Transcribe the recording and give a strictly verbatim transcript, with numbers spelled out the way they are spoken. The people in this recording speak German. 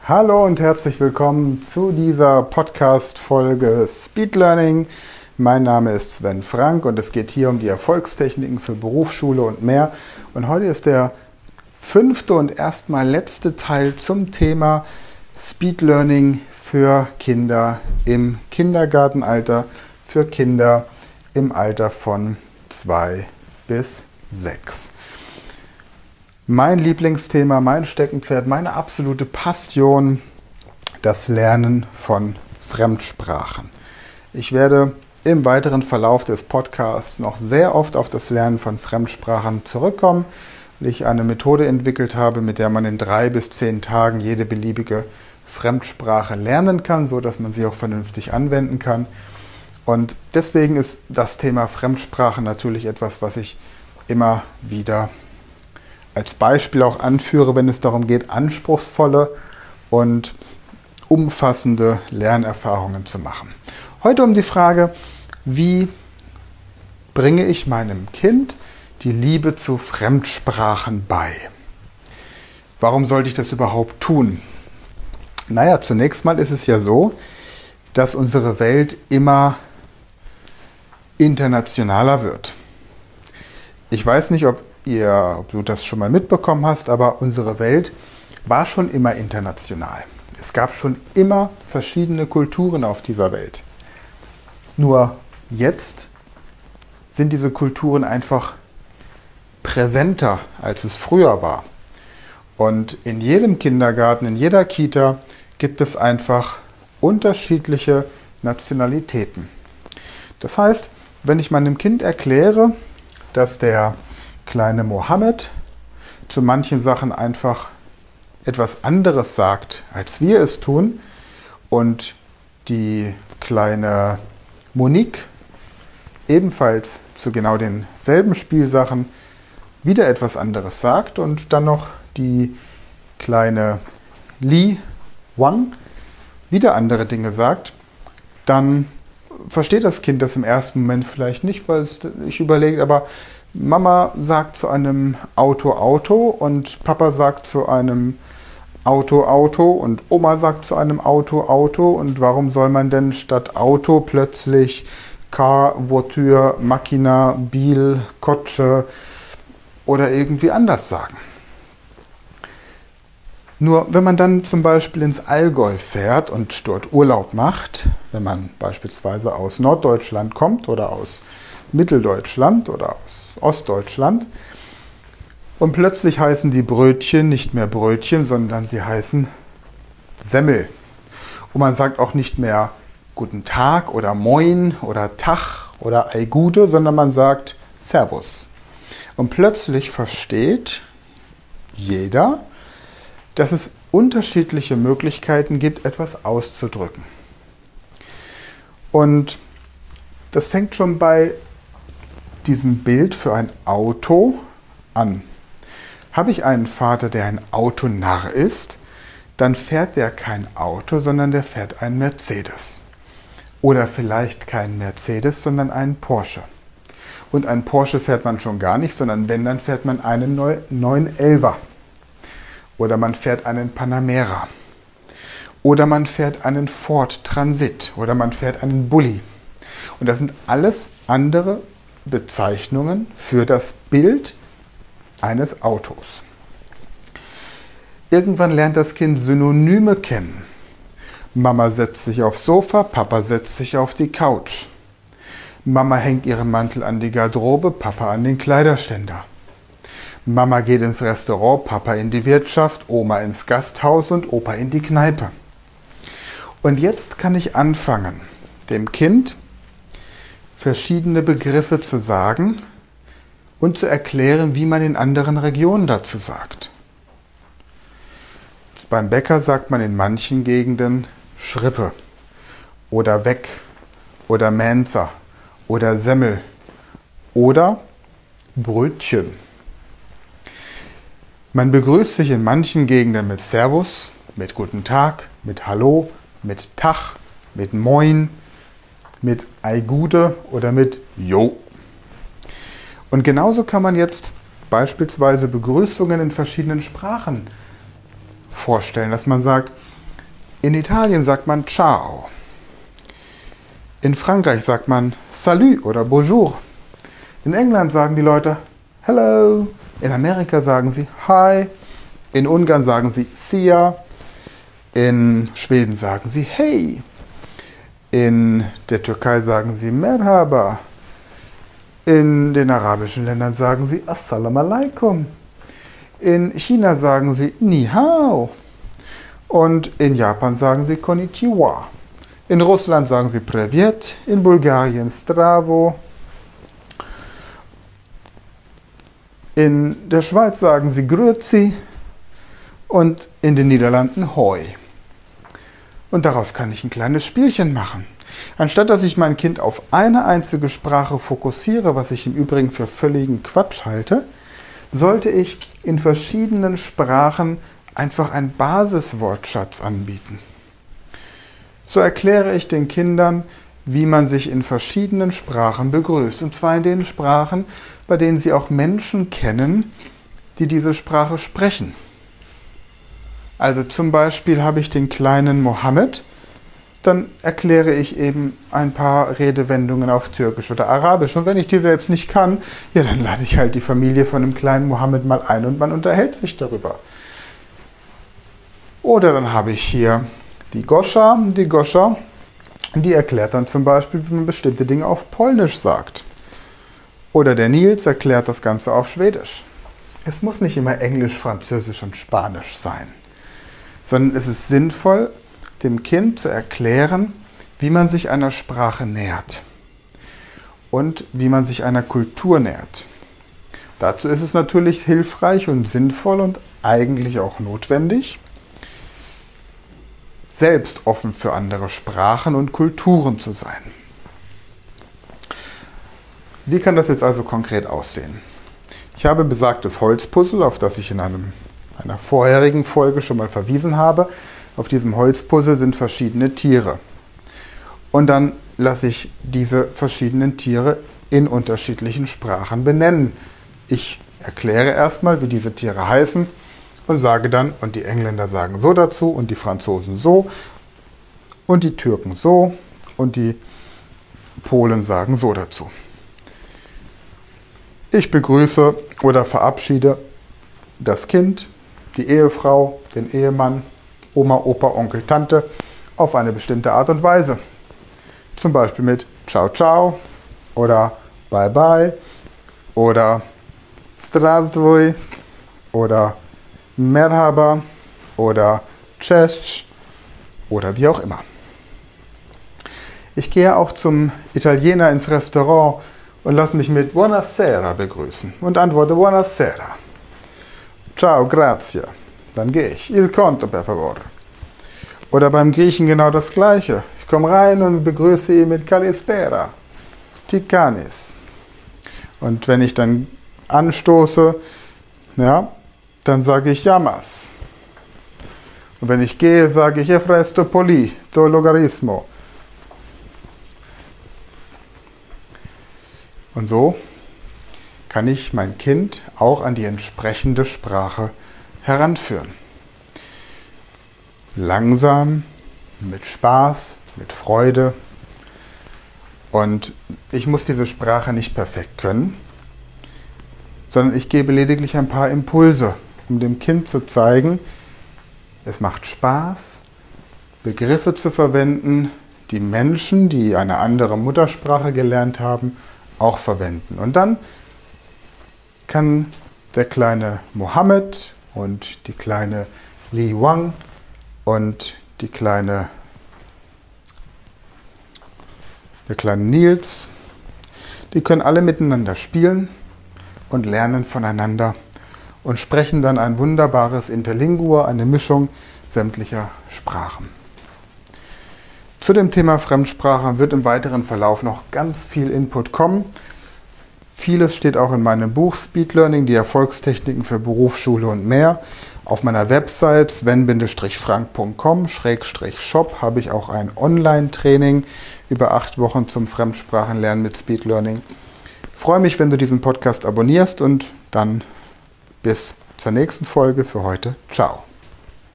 Hallo und herzlich willkommen zu dieser Podcast-Folge Speed Learning. Mein Name ist Sven Frank und es geht hier um die Erfolgstechniken für Berufsschule und mehr. Und heute ist der fünfte und erstmal letzte Teil zum Thema Speed Learning für Kinder im Kindergartenalter, für Kinder im Alter von zwei bis sechs. Mein Lieblingsthema, mein Steckenpferd, meine absolute Passion, das Lernen von Fremdsprachen. Ich werde im weiteren Verlauf des Podcasts noch sehr oft auf das Lernen von Fremdsprachen zurückkommen, weil ich eine Methode entwickelt habe, mit der man in drei bis zehn Tagen jede beliebige Fremdsprache lernen kann, so dass man sie auch vernünftig anwenden kann. Und deswegen ist das Thema Fremdsprachen natürlich etwas, was ich immer wieder als Beispiel auch anführe, wenn es darum geht, anspruchsvolle und umfassende Lernerfahrungen zu machen. Heute um die Frage, wie bringe ich meinem Kind die Liebe zu Fremdsprachen bei? Warum sollte ich das überhaupt tun? Naja, zunächst mal ist es ja so, dass unsere Welt immer internationaler wird. Ich weiß nicht, ob Ihr, ob du das schon mal mitbekommen hast, aber unsere Welt war schon immer international. Es gab schon immer verschiedene Kulturen auf dieser Welt. Nur jetzt sind diese Kulturen einfach präsenter, als es früher war. Und in jedem Kindergarten, in jeder Kita gibt es einfach unterschiedliche Nationalitäten. Das heißt, wenn ich meinem Kind erkläre, dass der kleine Mohammed zu manchen Sachen einfach etwas anderes sagt, als wir es tun, und die kleine Monique ebenfalls zu genau denselben Spielsachen wieder etwas anderes sagt und dann noch die kleine Li Wang wieder andere Dinge sagt, dann versteht das Kind das im ersten Moment vielleicht nicht, weil es sich überlegt, aber Mama sagt zu einem Auto Auto und Papa sagt zu einem Auto Auto und Oma sagt zu einem Auto Auto, und warum soll man denn statt Auto plötzlich Car, Voiture, Machina, Bil, Kotsche oder irgendwie anders sagen? Nur wenn man dann zum Beispiel ins Allgäu fährt und dort Urlaub macht, wenn man beispielsweise aus Norddeutschland kommt oder aus Mitteldeutschland oder aus Ostdeutschland, und plötzlich heißen die Brötchen nicht mehr Brötchen, sondern sie heißen Semmel. Und man sagt auch nicht mehr Guten Tag oder Moin oder Tag oder Ei Gute, sondern man sagt Servus. Und plötzlich versteht jeder, dass es unterschiedliche Möglichkeiten gibt, etwas auszudrücken. Und das fängt schon bei diesem Bild für ein Auto an. Habe ich einen Vater, der ein Autonarr ist, dann fährt der kein Auto, sondern der fährt einen Mercedes. Oder vielleicht keinen Mercedes, sondern einen Porsche. Und einen Porsche fährt man schon gar nicht, sondern wenn, dann fährt man einen neun elfer. Oder man fährt einen Panamera. Oder man fährt einen Ford Transit. Oder man fährt einen Bulli. Und das sind alles andere Bezeichnungen für das Bild eines Autos. Irgendwann lernt das Kind Synonyme kennen. Mama setzt sich aufs Sofa, Papa setzt sich auf die Couch. Mama hängt ihren Mantel an die Garderobe, Papa an den Kleiderständer. Mama geht ins Restaurant, Papa in die Wirtschaft, Oma ins Gasthaus und Opa in die Kneipe. Und jetzt kann ich anfangen, dem Kind verschiedene Begriffe zu sagen und zu erklären, wie man in anderen Regionen dazu sagt. Beim Bäcker sagt man in manchen Gegenden Schrippe oder Weg oder Mensa oder Semmel oder Brötchen. Man begrüßt sich in manchen Gegenden mit Servus, mit Guten Tag, mit Hallo, mit Tag, mit Moin, mit Ei Gute oder mit Jo. Und genauso kann man jetzt beispielsweise Begrüßungen in verschiedenen Sprachen vorstellen, dass man sagt, in Italien sagt man Ciao. In Frankreich sagt man Salut oder Bonjour. In England sagen die Leute Hello. In Amerika sagen sie Hi. In Ungarn sagen sie Sia. In Schweden sagen sie Hey. In der Türkei sagen sie Merhaba. In den arabischen Ländern sagen sie Assalamu alaikum. In China sagen sie Ni hao. Und in Japan sagen sie Konnichiwa. In Russland sagen sie Privet. In Bulgarien Stravo. In der Schweiz sagen sie Grüezi. Und in den Niederlanden Hoi. Und daraus kann ich ein kleines Spielchen machen. Anstatt dass ich mein Kind auf eine einzige Sprache fokussiere, was ich im Übrigen für völligen Quatsch halte, sollte ich in verschiedenen Sprachen einfach einen Basiswortschatz anbieten. So erkläre ich den Kindern, wie man sich in verschiedenen Sprachen begrüßt. Und zwar in den Sprachen, bei denen sie auch Menschen kennen, die diese Sprache sprechen. Also zum Beispiel habe ich den kleinen Mohammed, dann erkläre ich eben ein paar Redewendungen auf Türkisch oder Arabisch. Und wenn ich die selbst nicht kann, ja, dann lade ich halt die Familie von dem kleinen Mohammed mal ein und man unterhält sich darüber. Oder dann habe ich hier die Goscha. Die Goscha, die erklärt dann zum Beispiel, wie man bestimmte Dinge auf Polnisch sagt. Oder der Nils erklärt das Ganze auf Schwedisch. Es muss nicht immer Englisch, Französisch und Spanisch sein, sondern es ist sinnvoll, dem Kind zu erklären, wie man sich einer Sprache nähert und wie man sich einer Kultur nähert. Dazu ist es natürlich hilfreich und sinnvoll und eigentlich auch notwendig, selbst offen für andere Sprachen und Kulturen zu sein. Wie kann das jetzt also konkret aussehen? Ich habe besagtes Holzpuzzle, auf das ich in einem, einer vorherigen Folge schon mal verwiesen habe. Auf diesem Holzpuzzle sind verschiedene Tiere. Und dann lasse ich diese verschiedenen Tiere in unterschiedlichen Sprachen benennen. Ich erkläre erstmal, wie diese Tiere heißen und sage dann, und die Engländer sagen so dazu und die Franzosen so und die Türken so und die Polen sagen so dazu. Ich begrüße oder verabschiede das Kind, die Ehefrau, den Ehemann, Oma, Opa, Onkel, Tante auf eine bestimmte Art und Weise. Zum Beispiel mit Ciao, Ciao oder Bye, Bye oder Zdravstvoj oder Merhaba oder Cześć oder wie auch immer. Ich gehe auch zum Italiener ins Restaurant und lasse mich mit Buonasera begrüßen und antworte Buonasera. Ciao, grazie. Dann gehe ich. Il conto, per favore. Oder beim Griechen genau das Gleiche. Ich komme rein und begrüße ihn mit Kalispera. Tikanis. Und wenn ich dann anstoße, ja, dann sage ich Yamas. Und wenn ich gehe, sage ich Efresto Poli, to Logarismo. Und so kann ich mein Kind auch an die entsprechende Sprache heranführen. Langsam, mit Spaß, mit Freude. Und ich muss diese Sprache nicht perfekt können, sondern ich gebe lediglich ein paar Impulse, um dem Kind zu zeigen, es macht Spaß, Begriffe zu verwenden, die Menschen, die eine andere Muttersprache gelernt haben, auch verwenden. Und dann kann der kleine Mohammed und die kleine Li Wang und die kleine, der kleine Nils, die können alle miteinander spielen und lernen voneinander und sprechen dann ein wunderbares Interlingua, eine Mischung sämtlicher Sprachen. Zu dem Thema Fremdsprache wird im weiteren Verlauf noch ganz viel Input kommen. Vieles steht auch in meinem Buch Speed Learning, die Erfolgstechniken für Berufsschule und mehr. Auf meiner Website sven frank punkt com Schrägstrich shop habe ich auch ein Online-Training über acht Wochen zum Fremdsprachenlernen mit Speed Learning. Ich freue mich, wenn du diesen Podcast abonnierst und dann bis zur nächsten Folge für heute. Ciao.